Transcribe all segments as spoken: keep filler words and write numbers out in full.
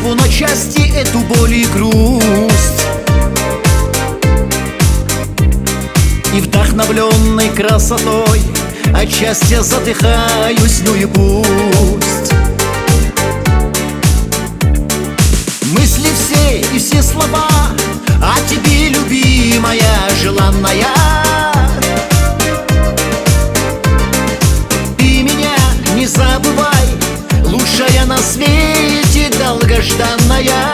Разорву на части эту боль и грусть, и вдохновленной красотой от счастья задыхаюсь, ну и пусть. Мысли все и все слова о тебе, любимая, желанная. Ты меня не забывай, лучшая на свете, долгожданная.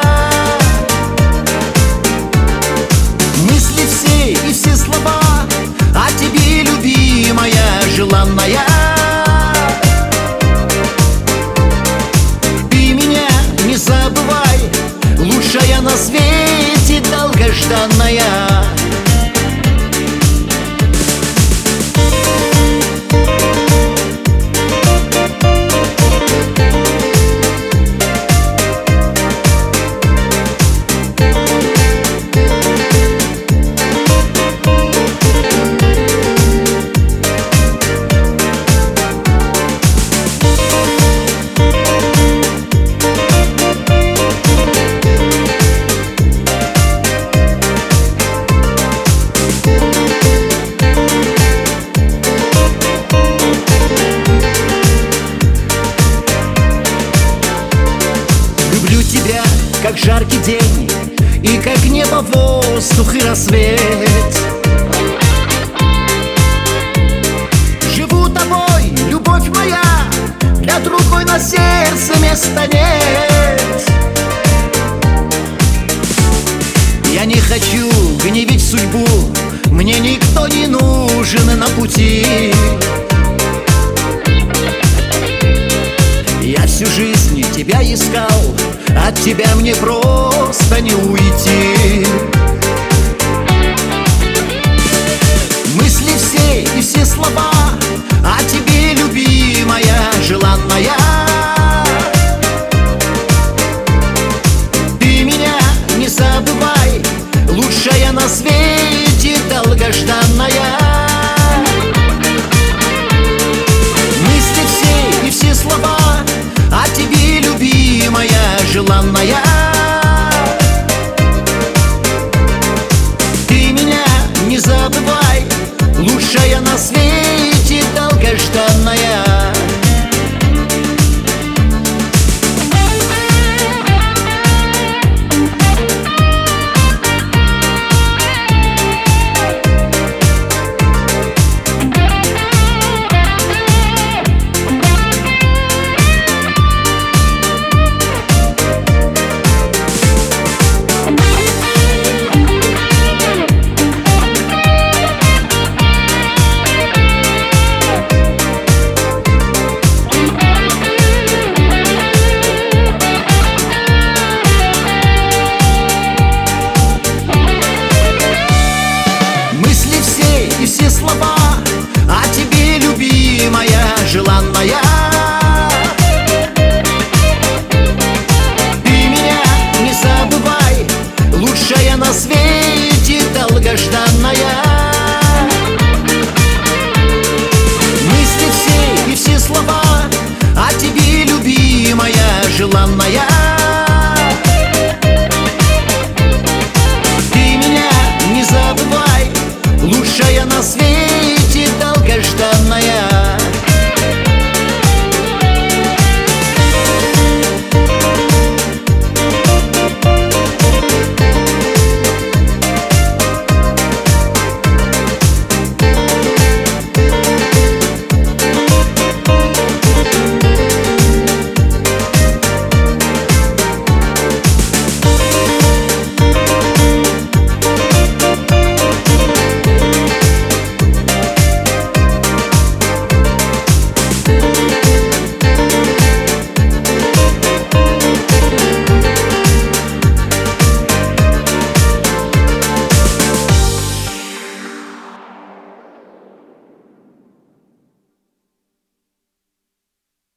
Мысли все и все слова о тебе, любимая, желанная. Ты меня не забывай, лучшая на свете, долгожданная. Люблю тебя, как жаркий день, и как небо, воздух и рассвет. Живу тобой, любовь моя, для другой на сердце места нет. Я не хочу гневить судьбу, мне никто не нужен на пути. Я всю жизнь тебя искал, от тебя мне просто не уйти. Мысли все и все слова о тебе, любимая, желанная.